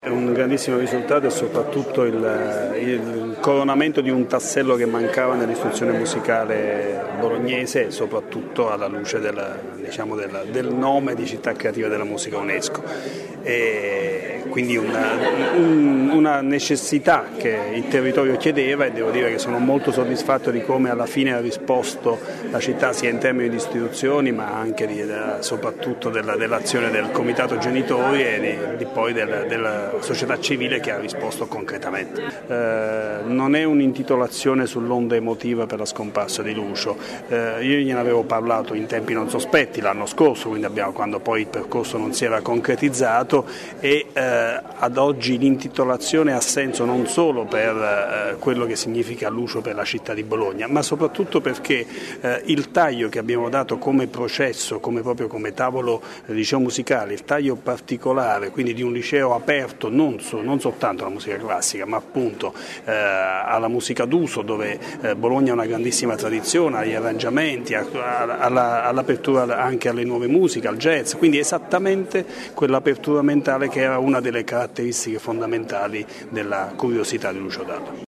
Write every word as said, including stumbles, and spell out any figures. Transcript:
È un grandissimo risultato e soprattutto il, il coronamento di un tassello che mancava nell'istruzione musicale bolognese e soprattutto alla luce del, diciamo, del, del nome di città creativa della musica UNESCO. E quindi una, un, una necessità che il territorio chiedeva, e devo dire che sono molto soddisfatto di come alla fine ha risposto la città sia in termini di istituzioni ma anche di, soprattutto della, dell'azione del comitato genitori e di, di poi del, della società civile che ha risposto concretamente. Eh, non è un'intitolazione sull'onda emotiva per la scomparsa di Lucio, eh, io gliene avevo parlato in tempi non sospetti l'anno scorso, quindi abbiamo, quando poi il percorso non si era concretizzato, e eh, ad oggi l'intitolazione ha senso non solo per eh, quello che significa Lucio per la città di Bologna, ma soprattutto perché eh, il taglio che abbiamo dato come processo, come proprio come tavolo eh, liceo musicale, il taglio particolare, quindi di un liceo aperto non, so, non soltanto alla musica classica, ma appunto eh, alla musica d'uso, dove eh, Bologna ha una grandissima tradizione, agli arrangiamenti, a, a, alla, all'apertura anche alle nuove musiche, al jazz, quindi esattamente quell'apertura mentale che era una delle caratteristiche fondamentali della curiosità di Lucio Dalla.